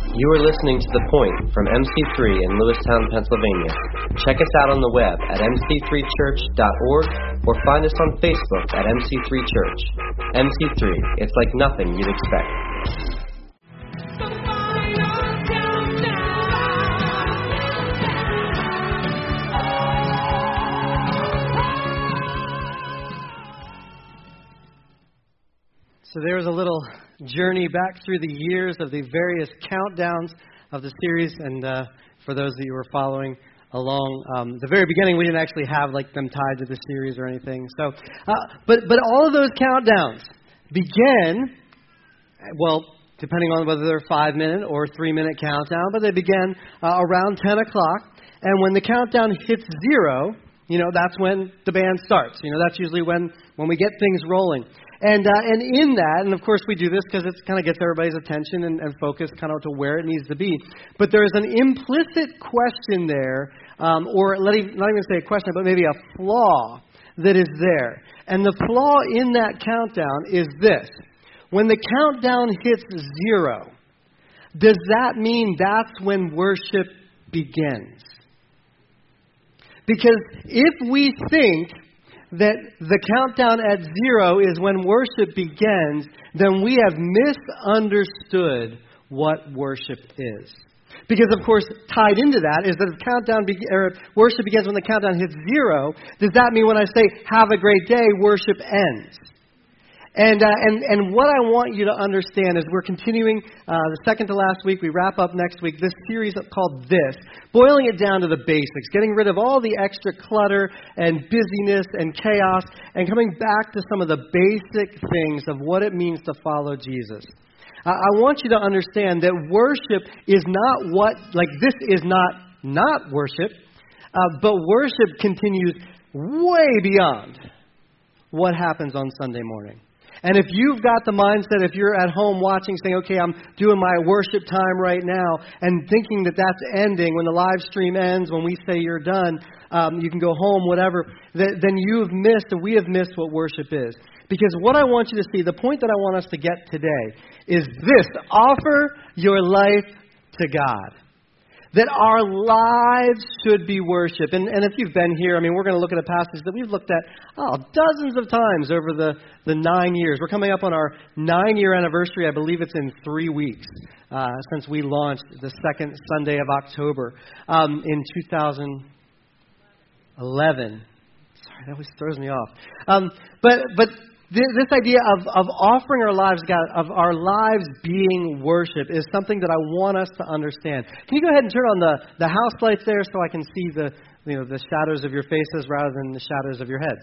You are listening to The Point from MC3 in Lewistown, Pennsylvania. Check us out on the web at mc3church.org or find us on Facebook at MC3 Church. MC3, it's like nothing you'd expect. So there was a little journey back through the years of the various countdowns of the series, and for those that you were following along, the very beginning we didn't actually have like them tied to the series or anything. So, but all of those countdowns began, well, depending on whether they're 5-minute or 3-minute countdown, but they began around 10 o'clock, and when the countdown hits 0, that's when the band starts. That's usually when we get things rolling. And in that, and of course we do this because it kind of gets everybody's attention and focus kind of to where it needs to be. But there's an implicit question there, or not even say a question, but maybe a flaw that is there. And the flaw in that countdown is this. When the countdown hits 0, does that mean that's when worship begins? Because if we think that the countdown at 0 is when worship begins, then we have misunderstood what worship is. Because, of course, tied into that is that if worship begins when the countdown hits 0, does that mean when I say, have a great day, worship ends? And what I want you to understand is we're continuing the second to last week. We wrap up next week this series called This, boiling it down to the basics, getting rid of all the extra clutter and busyness and chaos, and coming back to some of the basic things of what it means to follow Jesus. I want you to understand that worship is not this is not worship, but worship continues way beyond what happens on Sunday morning. And if you've got the mindset, if you're at home watching, saying, okay, I'm doing my worship time right now, and thinking that that's ending when the live stream ends, when we say you're done, you can go home, whatever, then you've missed, or we have missed what worship is. Because what I want you to see, the point that I want us to get today, is this: offer your life to God. That our lives should be worship. And if you've been here, we're going to look at a passage that we've looked at dozens of times over the 9 years. We're coming up on our 9-year anniversary. I believe it's in 3 weeks since we launched the second Sunday of October in 2011. Sorry, that always throws me off. But this idea of offering our lives, God, of our lives being worship, is something that I want us to understand. Can you go ahead and turn on the house lights there so I can see the shadows of your faces rather than the shadows of your heads?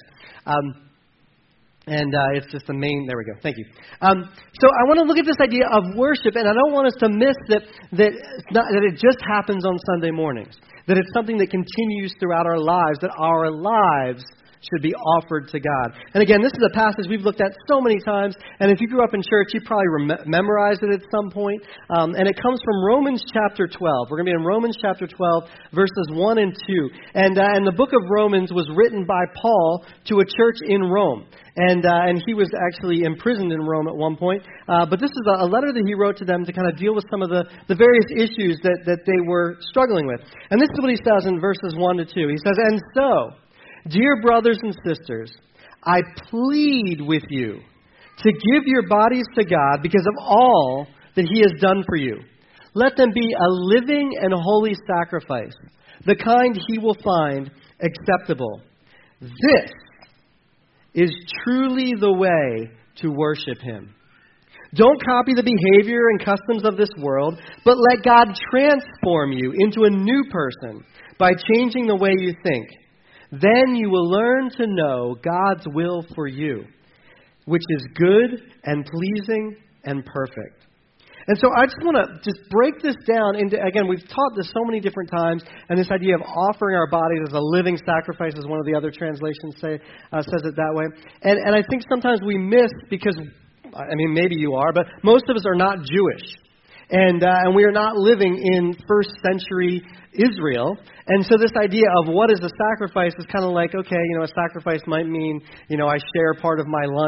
It's just the main. There we go. Thank you. So I want to look at this idea of worship, and I don't want us to miss that it just happens on Sunday mornings. That it's something that continues throughout our lives. That our lives should be offered to God. And again, this is a passage we've looked at so many times, and if you grew up in church, you probably memorized it at some point, and it comes from Romans chapter 12. We're going to be in Romans chapter 12, verses 1 and 2. And the book of Romans was written by Paul to a church in Rome. And he was actually imprisoned in Rome at one point. But this is a letter that he wrote to them to kind of deal with some of the various issues that they were struggling with. And this is what he says in verses 1 to 2. He says, "And so, dear brothers and sisters, I plead with you to give your bodies to God because of all that He has done for you. Let them be a living and holy sacrifice, the kind He will find acceptable. This is truly the way to worship Him. Don't copy the behavior and customs of this world, but let God transform you into a new person by changing the way you think. Then you will learn to know God's will for you, which is good and pleasing and perfect." And so I just want to break this down into, again, we've taught this so many different times, and this idea of offering our bodies as a living sacrifice, as one of the other translations says it that way. And I think sometimes we miss, because, maybe you are, but most of us are not Jewish. And we are not living in first century Israel. And so this idea of what is a sacrifice is kind of like, okay, a sacrifice might mean, I share part of my lunch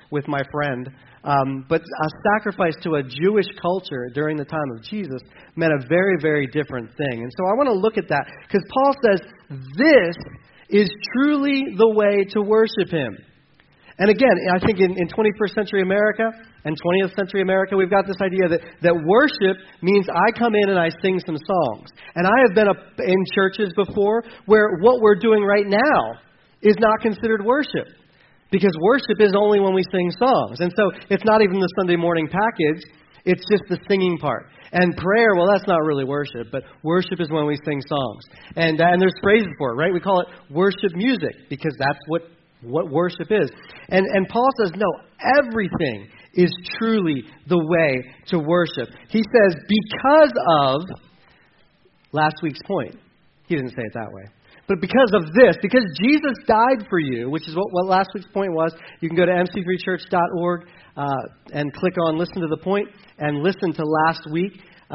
with my friend. But a sacrifice to a Jewish culture during the time of Jesus meant a very, very different thing. And so I want to look at that because Paul says this is truly the way to worship him. And again, I think in 21st century America and 20th century America, we've got this idea that worship means I come in and I sing some songs. And I have been in churches before where what we're doing right now is not considered worship. Because worship is only when we sing songs. And so it's not even the Sunday morning package. It's just the singing part. And prayer, well, that's not really worship. But worship is when we sing songs. And there's phrases for it, right? We call it worship music because that's what worship is. And Paul says, no, everything is truly the way to worship. He says, because of last week's point. He didn't say it that way. But because of this, because Jesus died for you, which is what last week's point was, you can go to mc3church.org and click on Listen to the Point and listen to last week.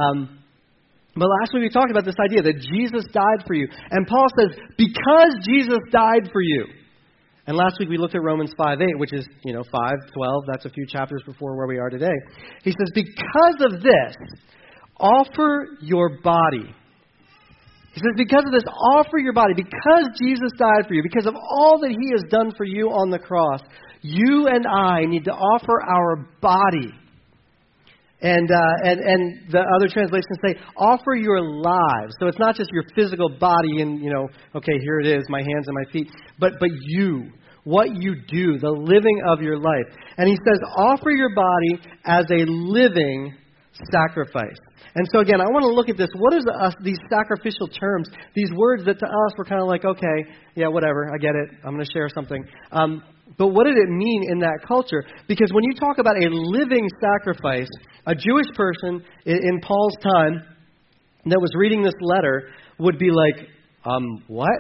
But last week we talked about this idea that Jesus died for you. And Paul says, because Jesus died for you. And last week we looked at Romans 5:8, which is, 5:12. That's a few chapters before where we are today. He says, because of this, offer your body. He says, because of this, offer your body. Because Jesus died for you, because of all that he has done for you on the cross, you and I need to offer our body. And the other translations say, offer your lives. So it's not just your physical body and, okay, here it is, my hands and my feet. But you, what you do, the living of your life. And he says, offer your body as a living sacrifice. And so again, I want to look at this. What is these sacrificial terms, these words that to us were kind of like, okay, yeah, whatever, I get it. I'm going to share something. But what did it mean in that culture? Because when you talk about a living sacrifice, a Jewish person in Paul's time that was reading this letter would be like, what?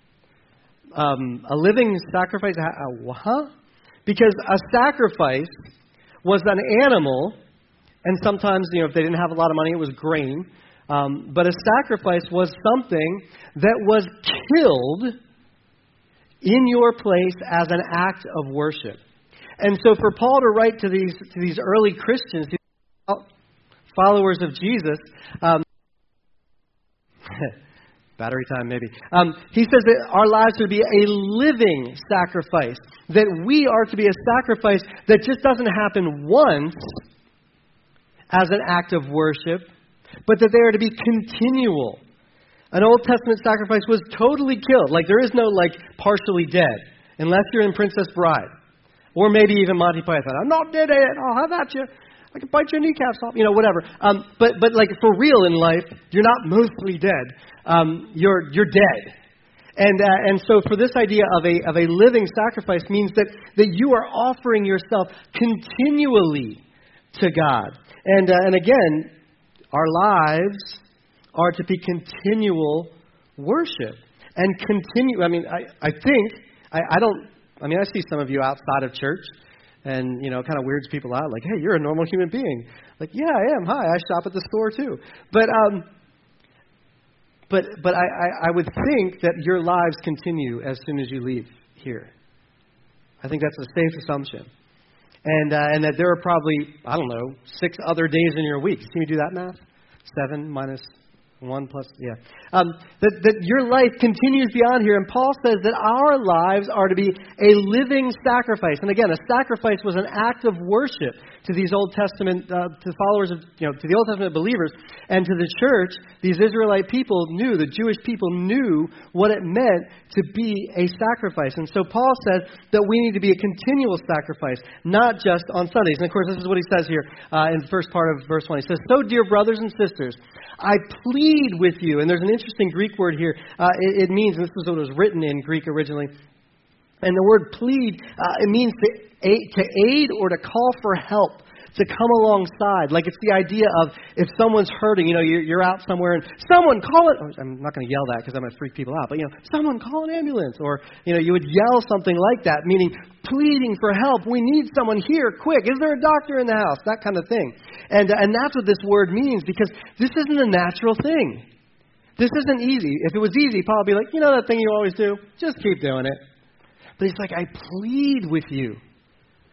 A living sacrifice? Huh? Because a sacrifice was an animal. And sometimes, if they didn't have a lot of money, it was grain. But a sacrifice was something that was killed in your place as an act of worship. And so for Paul to write to these early Christians, followers of Jesus, battery time maybe, he says that our lives are to be a living sacrifice, that we are to be a sacrifice that just doesn't happen once, as an act of worship, but that they are to be continual. An Old Testament sacrifice was totally killed. Like there is no partially dead, unless you're in Princess Bride. Or maybe even Monty Python. I'm not dead yet, I'll have at you. I can bite your kneecaps off, whatever. But for real in life, you're not mostly dead. You're dead. And so for this idea of a living sacrifice means that you are offering yourself continually to God. And again, our lives are to be continual worship. And continue, I see some of you outside of church and, kind of weirds people out. Like, hey, you're a normal human being. Like, yeah, I am. Hi, I shop at the store too. But I would think that your lives continue as soon as you leave here. I think that's a safe assumption. And that there are probably, 6 other days in your week. See me do that math? 7 minus 1 plus, yeah. That your life continues beyond here. And Paul says that our lives are to be a living sacrifice. And again, a sacrifice was an act of worship to these Old Testament, to followers of, to the Old Testament believers. And to the church, these Israelite people the Jewish people knew what it meant to be a sacrifice. And so Paul says that we need to be a continual sacrifice, not just on Sundays. And of course, this is what he says here in the first part of verse 1. He says, so dear brothers and sisters, I plead with you. And there's an interesting Greek word here. It means, and this is what was written in Greek originally, and the word plead, it means to aid or to call for help, to come alongside. Like it's the idea of if someone's hurting, you're out somewhere and someone call it. I'm not going to yell that because I'm going to freak people out. But, someone call an ambulance. Or, you would yell something like that, meaning pleading for help. We need someone here, quick. Is there a doctor in the house? That kind of thing. And that's what this word means, because this isn't a natural thing. This isn't easy. If it was easy, Paul would be like, that thing you always do? Just keep doing it. But he's like, I plead with you.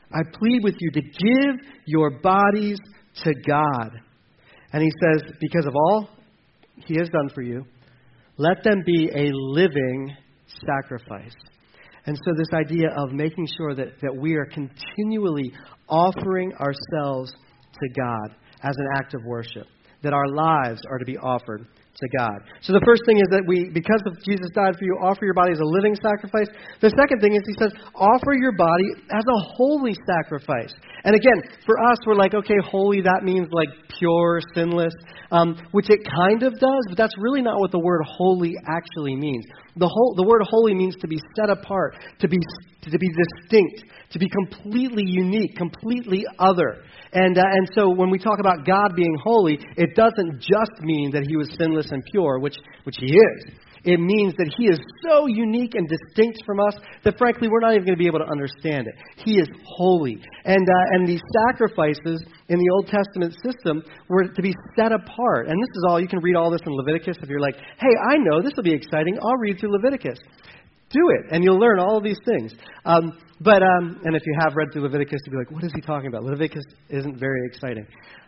I plead with you to give your bodies to God. And he says, because of all he has done for you, let them be a living sacrifice. And so this idea of making sure that we are continually offering ourselves to God as an act of worship, that our lives are to be offered to God. So the first thing is that because of Jesus died for you, offer your body as a living sacrifice. The second thing is he says, offer your body as a holy sacrifice. And again, for us, we're like, okay, holy, that means like pure, sinless, which it kind of does, but that's really not what the word holy actually means. The word holy means to be set apart, to be distinct, to be completely unique, completely other. And so when we talk about God being holy, it doesn't just mean that he was sinless and pure, which he is. It means that he is so unique and distinct from us that, frankly, we're not even going to be able to understand it. He is holy. And these sacrifices in the Old Testament system were to be set apart. And this is all, you can read all this in Leviticus. If you're like, hey, I know, this will be exciting, I'll read through Leviticus. Do it, and you'll learn all of these things. And if you have read through Leviticus, you'll be like, what is he talking about? Leviticus isn't very exciting.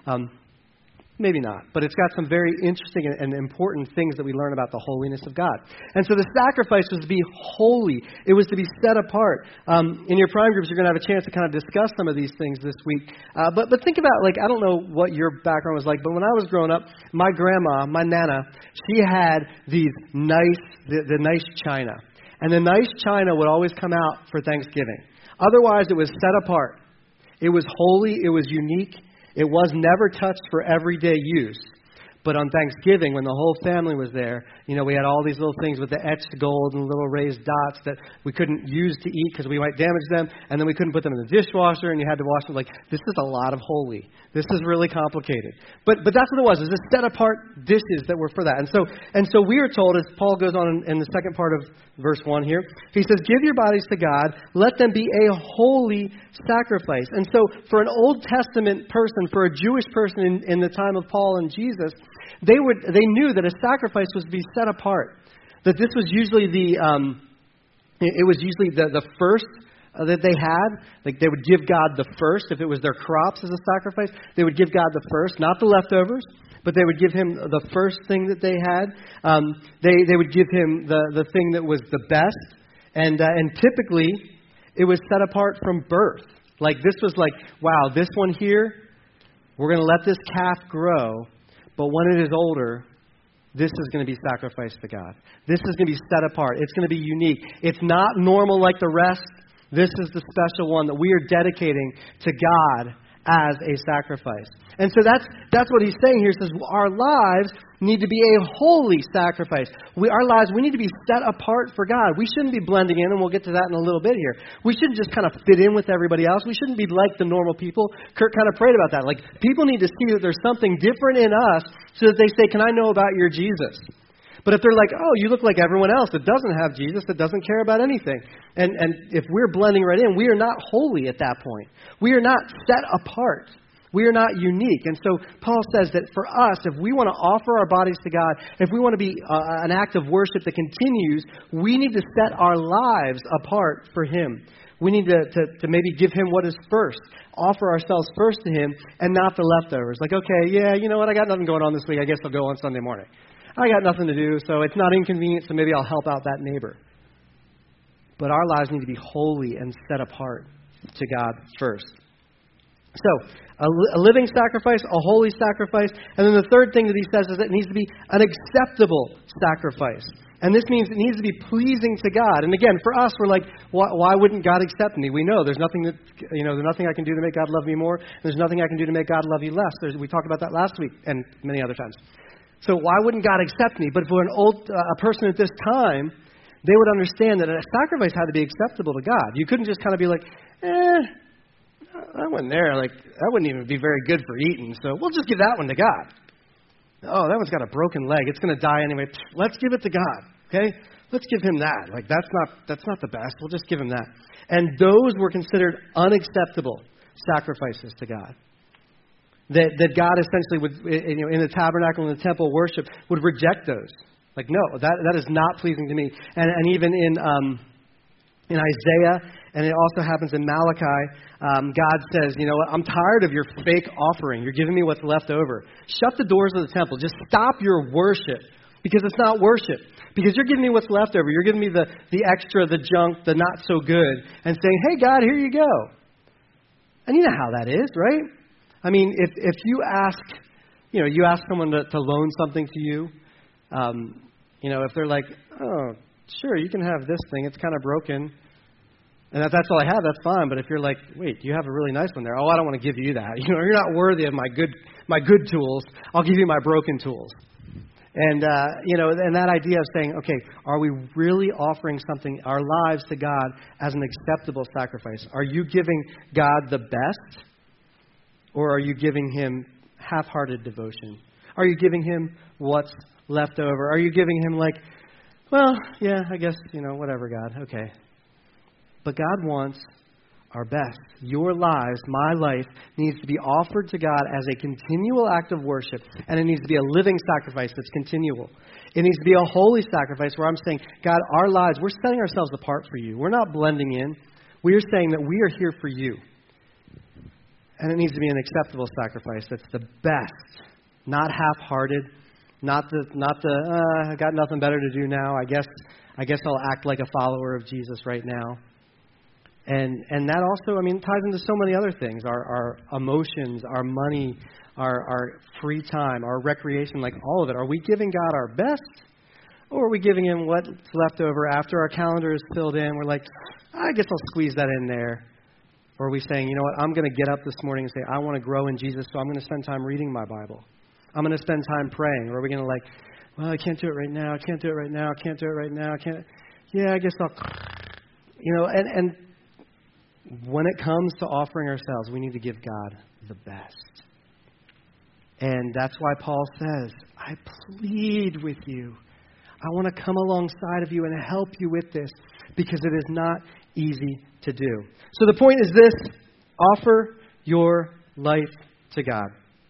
Maybe not, but it's got some very interesting and important things that we learn about the holiness of God. And so the sacrifice was to be holy. It was to be set apart. In your prime groups, you're going to have a chance to kind of discuss some of these things this week. But think about, like, I don't know what your background was like, but when I was growing up, my grandma, my Nana, she had these the nice china. And the nice china would always come out for Thanksgiving. Otherwise, it was set apart. It was holy. It was unique. It was never touched for everyday use. But on Thanksgiving, when the whole family was there, we had all these little things with the etched gold and little raised dots that we couldn't use to eat because we might damage them, and then we couldn't put them in the dishwasher, and you had to wash them. Like, this is a lot of holy. This is really complicated. But that's what it was. It was just set apart dishes that were for that. And so we are told, as Paul goes on in the second part of verse 1 here, he says, give your bodies to God, let them be a holy sacrifice. And so for an Old Testament person, for a Jewish person in the time of Paul and Jesus, they knew that a sacrifice was to be set apart. That this was usually the first that they had. Like, they would give God the first. If it was their crops as a sacrifice, they would give God the first, not the leftovers, but they would give him the first thing that they had. They would give him the thing that was the best. And typically, it was set apart from birth. Like, this was like, wow, this one here, we're going to let this calf grow. But when it is older, this is going to be sacrificed to God. This is going to be set apart. It's going to be unique. It's not normal like the rest. This is the special one that we are dedicating to God as a sacrifice. And so that's what he's saying here. He says our lives need to be a holy sacrifice. Our lives, we need to be set apart for God. We shouldn't be blending in, and we'll get to that in a little bit here. We shouldn't just kind of fit in with everybody else. We shouldn't be like the normal people. Kurt kind of prayed about that. Like, people need to see that there's something different in us so that they say, can I know about your Jesus? But if they're like, oh, you look like everyone else that doesn't have Jesus, that doesn't care about anything. And if we're blending right in, we are not holy at that point. We are not set apart. We are not unique. And so Paul says that for us, if we want to offer our bodies to God, if we want to be an act of worship that continues, we need to set our lives apart for him. We need to maybe give him what is first, offer ourselves first to him and not the leftovers. Like, okay, yeah, you know what, I got nothing going on this week. I guess I'll go on Sunday morning. I got nothing to do, so it's not inconvenient, so maybe I'll help out that neighbor. But our lives need to be holy and set apart to God first. So, a living sacrifice, a holy sacrifice, and then the third thing that he says is that it needs to be an acceptable sacrifice. And this means it needs to be pleasing to God. And again, for us, we're like, why wouldn't God accept me? We know there's nothing there's nothing I can do to make God love me more. There's nothing I can do to make God love you less. We talked about that last week and many other times. So why wouldn't God accept me? But for a person at this time, they would understand that a sacrifice had to be acceptable to God. You couldn't just kind of be like, I went there. Like, that wouldn't even be very good for eating, so we'll just give that one to God. Oh, that one's got a broken leg. It's going to die anyway. Let's give it to God, okay? Let's give him that. Like, that's not the best. We'll just give him that. And those were considered unacceptable sacrifices to God. That God essentially would, in the tabernacle and the temple worship, would reject those. Like, no, that is not pleasing to me. And even in Isaiah, and it also happens in Malachi. God says, you know what, I'm tired of your fake offering. You're giving me what's left over. Shut the doors of the temple. Just stop your worship, because it's not worship. Because you're giving me what's left over. You're giving me the extra, the junk, the not so good, and saying, hey, God, here you go. And you know how that is, right? I mean, if you ask, you ask someone to loan something to you, if they're like, oh, sure, you can have this thing. It's kind of broken. And if that's all I have, that's fine. But if you're like, wait, you have a really nice one there. Oh, I don't want to give you that. You're not worthy of my good tools. I'll give you my broken tools. And, and that idea of saying, okay, are we really offering something, our lives to God as an acceptable sacrifice? Are you giving God the best? Or are you giving Him half-hearted devotion? Are you giving Him what's left over? Are you giving Him like, well, yeah, I guess, whatever, God, okay. But God wants our best. Your lives, my life, needs to be offered to God as a continual act of worship, and it needs to be a living sacrifice that's continual. It needs to be a holy sacrifice where I'm saying, God, our lives, we're setting ourselves apart for you. We're not blending in. We are saying that we are here for you. And it needs to be an acceptable sacrifice that's the best, not half-hearted, not the I got nothing better to do now. I guess I'll act like a follower of Jesus right now. And that also, ties into so many other things. Our emotions, our money, our free time, our recreation, like all of it. Are we giving God our best? Or are we giving Him what's left over after our calendar is filled in? We're like, I guess I'll squeeze that in there. Or are we saying, you know what, I'm going to get up this morning and say, I want to grow in Jesus, so I'm going to spend time reading my Bible. I'm going to spend time praying. Or are we going to well, I can't do it right now. I can't do it right now. I can't do it right now. I can't. Yeah, I guess I'll, and when it comes to offering ourselves, we need to give God the best. And that's why Paul says, I plead with you. I want to come alongside of you and help you with this, because it is not easy to do. So the point is this: offer your life to God.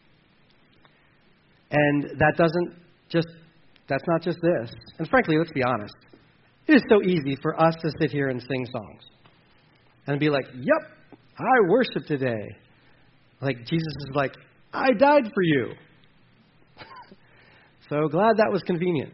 And that's not just this. And frankly, let's be honest. It is so easy for us to sit here and sing songs and be like, yep, I worship today. Like Jesus is like, I died for you. So glad that was convenient.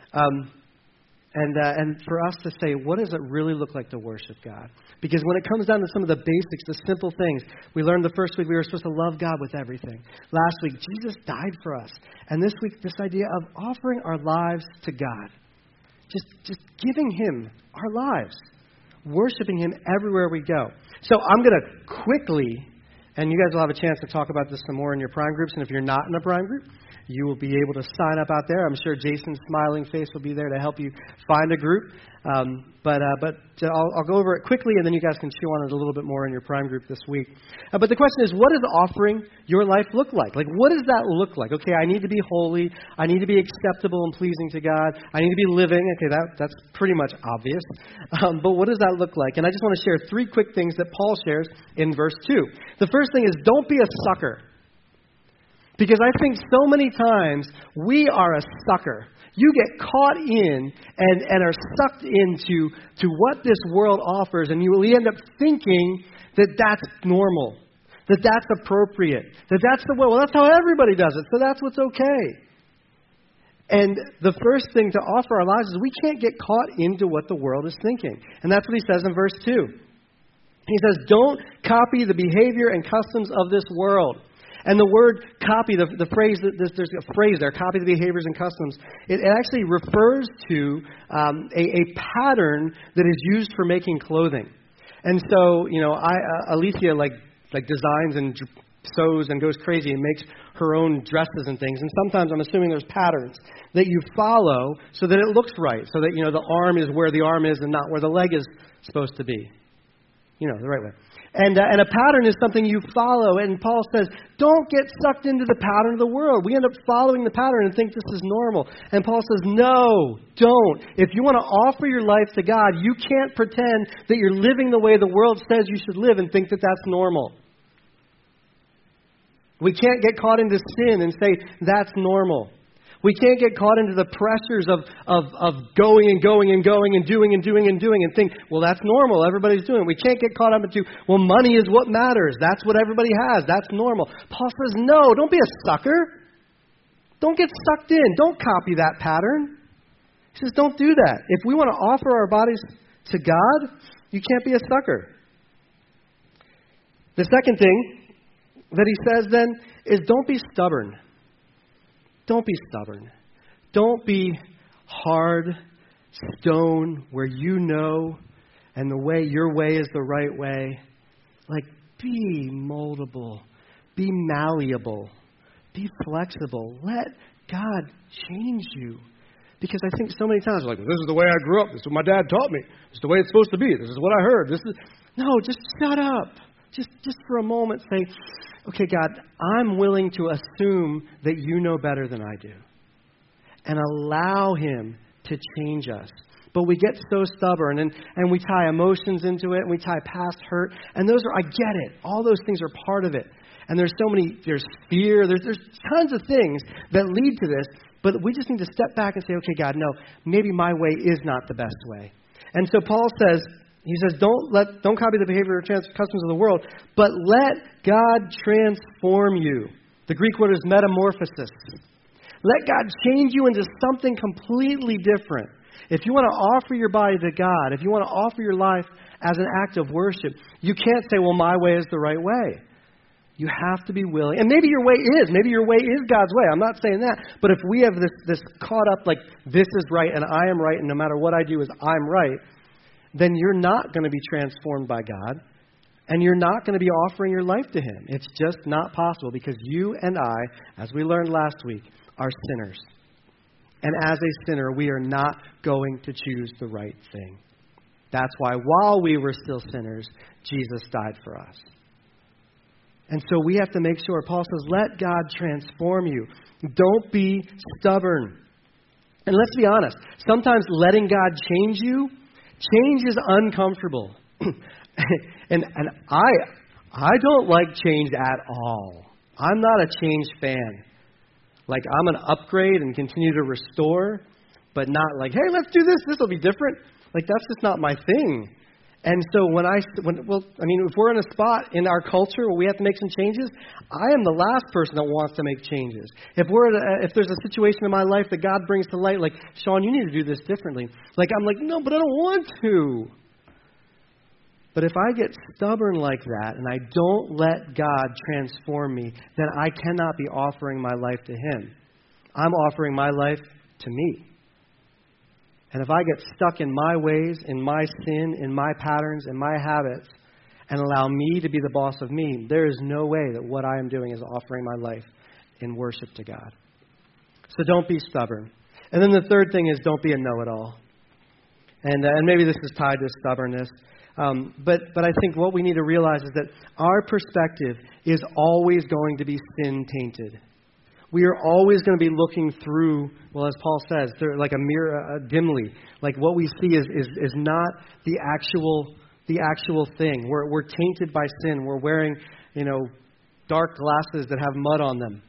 And for us to say, what does it really look like to worship God? Because when it comes down to some of the basics, the simple things, we learned the first week we were supposed to love God with everything. Last week, Jesus died for us. And this week, this idea of offering our lives to God. Just giving Him our lives. Worshiping Him everywhere we go. So I'm going to quickly, and you guys will have a chance to talk about this some more in your prime groups. And if you're not in a prime group, you will be able to sign up out there. I'm sure Jason's smiling face will be there to help you find a group. But I'll go over it quickly, and then you guys can chew on it a little bit more in your prime group this week. But the question is, what does offering your life look like? Like, what does that look like? Okay, I need to be holy. I need to be acceptable and pleasing to God. I need to be living. Okay, that's pretty much obvious. But what does that look like? And I just want to share 3 quick things that Paul shares in verse 2. The first thing is, don't be a sucker. Because I think so many times we are a sucker. You get caught in and are sucked into what this world offers, and you will end up thinking that that's normal, that that's appropriate, that that's the way. Well, that's how everybody does it, so that's what's okay. And the first thing to offer our lives is we can't get caught into what the world is thinking. And that's what he says in verse 2. He says, don't copy the behavior and customs of this world. And the word copy, the phrase, there's a phrase there, copy the behaviors and customs. It actually refers to a pattern that is used for making clothing. And so, Alicia like designs and sews and goes crazy and makes her own dresses and things. And sometimes I'm assuming there's patterns that you follow so that it looks right, so that, the arm is where the arm is and not where the leg is supposed to be. The right way. And a pattern is something you follow. And Paul says, don't get sucked into the pattern of the world. We end up following the pattern and think this is normal. And Paul says, no, don't. If you want to offer your life to God, you can't pretend that you're living the way the world says you should live and think that that's normal. We can't get caught into sin and say that's normal. We can't get caught into the pressures of going and going and going and doing and doing and doing and think, well, that's normal. Everybody's doing it. We can't get caught up into, well, money is what matters. That's what everybody has. That's normal. Paul says, no, don't be a sucker. Don't get sucked in. Don't copy that pattern. He says, don't do that. If we want to offer our bodies to God, you can't be a sucker. The second thing that he says then is don't be stubborn. Don't be stubborn. Don't be hard, stone, where you know and your way is the right way. Like, be moldable. Be malleable. Be flexible. Let God change you. Because I think so many times, like, this is the way I grew up. This is what my dad taught me. This is the way it's supposed to be. This is what I heard. No, just shut up. Just for a moment say, okay, God, I'm willing to assume that you know better than I do. And allow him to change us. But we get so stubborn and we tie emotions into it and we tie past hurt. And I get it. All those things are part of it. And there's fear. There's tons of things that lead to this. But we just need to step back and say, okay, God, no, maybe my way is not the best way. And so Paul says, don't copy the behavior or customs of the world, but let God transform you. The Greek word is metamorphosis. Let God change you into something completely different. If you want to offer your body to God, if you want to offer your life as an act of worship, you can't say, well, my way is the right way. You have to be willing. And maybe your way is God's way. I'm not saying that. But if we have this caught up like this is right and I am right and no matter what I do is I'm right, then you're not going to be transformed by God and you're not going to be offering your life to him. It's just not possible because you and I, as we learned last week, are sinners. And as a sinner, we are not going to choose the right thing. That's why while we were still sinners, Jesus died for us. And so we have to make sure, Paul says, let God transform you. Don't be stubborn. And let's be honest, sometimes letting God change you, change is uncomfortable. and I don't like change at all. I'm not a change fan. Like, I'm an upgrade and continue to restore, but not like, hey, let's do this. This will be different. Like, that's just not my thing. And so if we're in a spot in our culture where we have to make some changes, I am the last person that wants to make changes. If there's a situation in my life that God brings to light, like, Sean, you need to do this differently. Like, I'm like, no, but I don't want to. But if I get stubborn like that and I don't let God transform me, then I cannot be offering my life to him. I'm offering my life to me. And if I get stuck in my ways, in my sin, in my patterns, in my habits, and allow me to be the boss of me, there is no way that what I am doing is offering my life in worship to God. So don't be stubborn. And then the third thing is don't be a know-it-all. And maybe this is tied to stubbornness. But I think what we need to realize is that our perspective is always going to be sin-tainted. We are always going to be looking through, well, as Paul says, like a mirror dimly. Like what we see is not the actual thing. We're tainted by sin. We're wearing, dark glasses that have mud on them.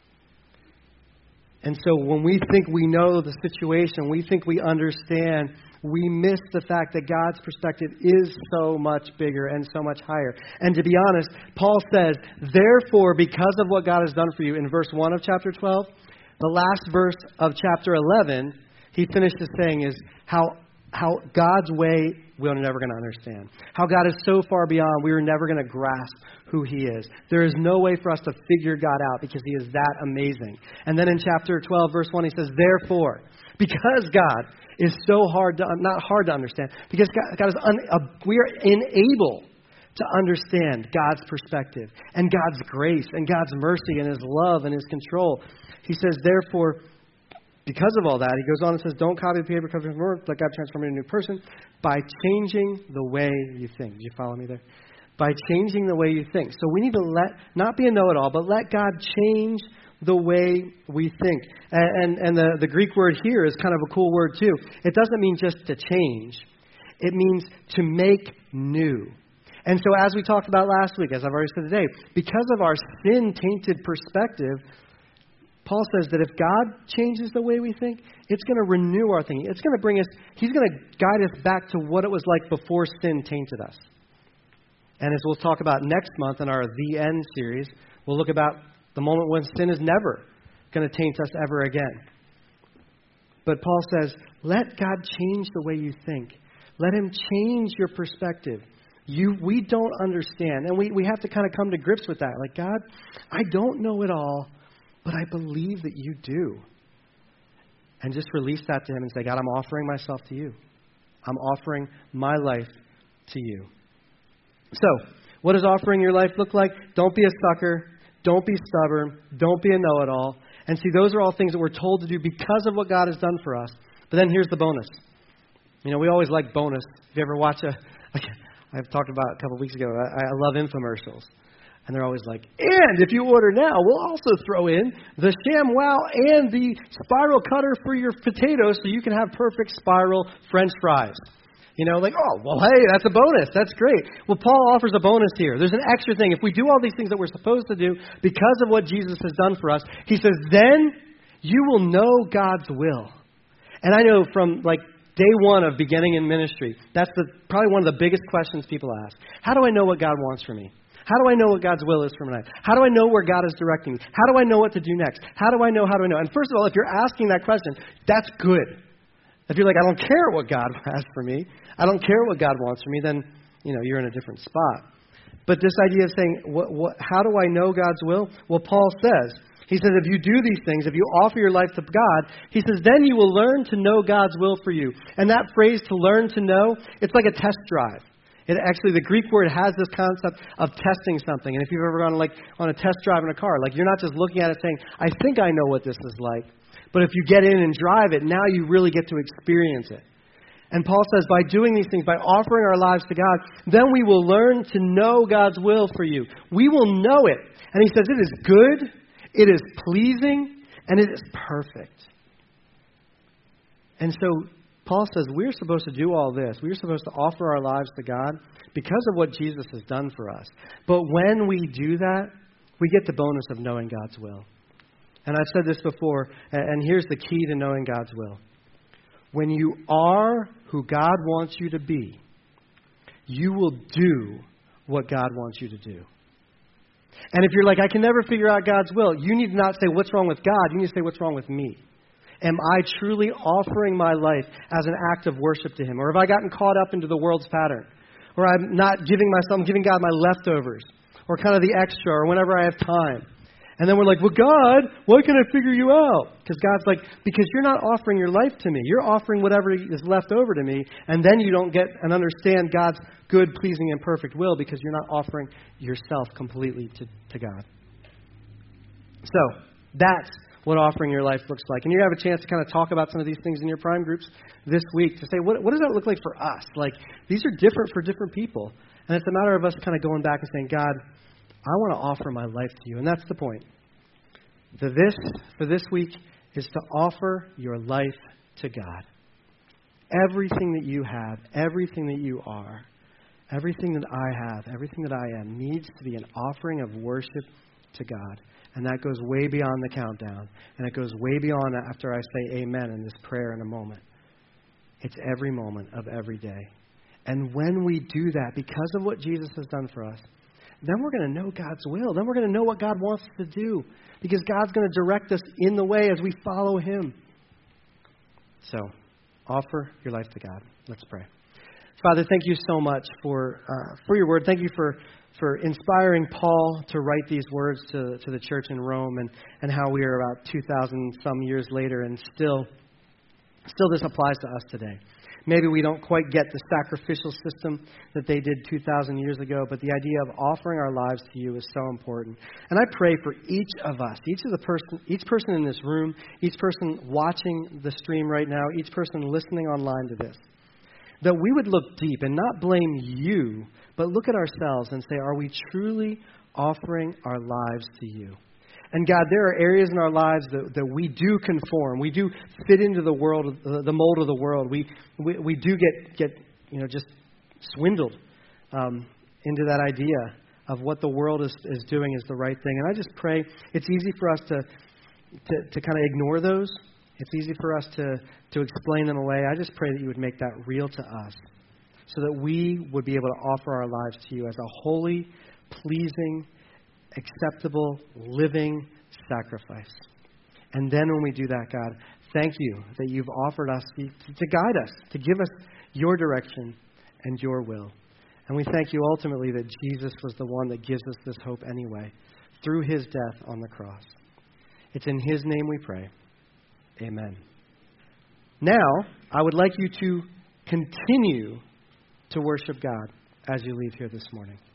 And so when we think we know the situation, we think we understand, we miss the fact that God's perspective is so much bigger and so much higher. And to be honest, Paul says, therefore, because of what God has done for you, in verse 1 of chapter 12, the last verse of chapter 11, he finishes saying is how God's way we're never going to understand. How God is so far beyond, we are never going to grasp who he is. There is no way for us to figure God out because he is that amazing. And then in chapter 12, verse 1, he says, therefore, because God is so not hard to understand, because God is we are unable to understand God's perspective and God's grace and God's mercy and his love and his control. He says, therefore, because of all that, he goes on and says, don't copy the behavior of the world, let God transform you into a new person by changing the way you think. Did you follow me there? By changing the way you think. So we need to not be a know-it-all, but let God change the way we think. And the Greek word here is kind of a cool word too. It doesn't mean just to change. It means to make new. And so as we talked about last week, as I've already said today, because of our sin-tainted perspective, Paul says that if God changes the way we think, it's going to renew our thinking. It's going to bring us, he's going to guide us back to what it was like before sin tainted us. And as we'll talk about next month in our The End series, we'll look about the moment when sin is never going to taint us ever again. But Paul says, let God change the way you think. Let him change your perspective. We don't understand. And we have to kind of come to grips with that. Like, God, I don't know it all, but I believe that you do. And just release that to him and say, God, I'm offering myself to you. I'm offering my life to you. So, what does offering your life look like? Don't be a sucker. Don't be stubborn. Don't be a know-it-all. And see, those are all things that we're told to do because of what God has done for us. But then here's the bonus. You know, we always like bonus. If you ever watch I've talked about a couple of weeks ago, I love infomercials. And they're always like, and if you order now, we'll also throw in the ShamWow and the spiral cutter for your potatoes so you can have perfect spiral French fries. You know, like, oh, well, hey, that's a bonus. That's great. Well, Paul offers a bonus here. There's an extra thing. If we do all these things that we're supposed to do because of what Jesus has done for us, he says, then you will know God's will. And I know from like day one of beginning in ministry, that's probably one of the biggest questions people ask. How do I know what God wants for me? How do I know what God's will is for my life? How do I know where God is directing me? How do I know what to do next? How do I know? And first of all, if you're asking that question, that's good. If you're like, I don't care what God has for me, I don't care what God wants for me, then, you know, you're in a different spot. But this idea of saying, how do I know God's will? Well, Paul says, he says, if you do these things, if you offer your life to God, he says, then you will learn to know God's will for you. And that phrase, to learn to know, it's like a test drive. It actually, the Greek word has this concept of testing something. And if you've ever gone on a test drive in a car, like you're not just looking at it saying, I think I know what this is like. But if you get in and drive it, now you really get to experience it. And Paul says, by doing these things, by offering our lives to God, then we will learn to know God's will for you. We will know it. And he says, it is good, it is pleasing, and it is perfect. And so Paul says we're supposed to do all this. We're supposed to offer our lives to God because of what Jesus has done for us. But when we do that, we get the bonus of knowing God's will. And I've said this before, and here's the key to knowing God's will. When you are who God wants you to be, you will do what God wants you to do. And if you're like, I can never figure out God's will, you need to not say, what's wrong with God? You need to say, what's wrong with me? Am I truly offering my life as an act of worship to him? Or have I gotten caught up into the world's pattern? Or I'm not giving I'm giving God my leftovers, or kind of the extra, or whenever I have time. And then we're like, well, God, why can't I figure you out? Because God's like, because you're not offering your life to me. You're offering whatever is left over to me, and then you don't get and understand God's good, pleasing, and perfect will because you're not offering yourself completely to God. So that's what offering your life looks like. And you're going to have a chance to kind of talk about some of these things in your prime groups this week to say, what does that look like for us? Like, these are different for different people. And it's a matter of us kind of going back and saying, God, I want to offer my life to you. And that's the point. For this week is to offer your life to God. Everything that you have, everything that you are, everything that I have, everything that I am needs to be an offering of worship to God. And that goes way beyond the countdown. And it goes way beyond after I say amen in this prayer in a moment. It's every moment of every day. And when we do that, because of what Jesus has done for us, then we're going to know God's will. Then we're going to know what God wants us to do. Because God's going to direct us in the way as we follow him. So, offer your life to God. Let's pray. Father, thank you so much for your word. Thank you for inspiring Paul to write these words to the church in Rome, and how we are about 2,000 some years later, and still this applies to us today. Maybe we don't quite get the sacrificial system that they did 2,000 years ago, but the idea of offering our lives to you is so important. And I pray for each of us, each person in this room, each person watching the stream right now, each person listening online to this, that we would look deep and not blame you, but look at ourselves and say, are we truly offering our lives to you? And God, there are areas in our lives that we do conform. We do fit into the world, the mold of the world. We do get just swindled into that idea of what the world is doing is the right thing. And I just pray it's easy for us to to kind of ignore those. It's easy for us to explain them away. I just pray that you would make that real to us so that we would be able to offer our lives to you as a holy, pleasing, acceptable, living sacrifice. And then when we do that, God, thank you that you've offered us to guide us, to give us your direction and your will. And we thank you ultimately that Jesus was the one that gives us this hope anyway, through his death on the cross. It's in his name we pray. Amen. Now, I would like you to continue to worship God as you leave here this morning.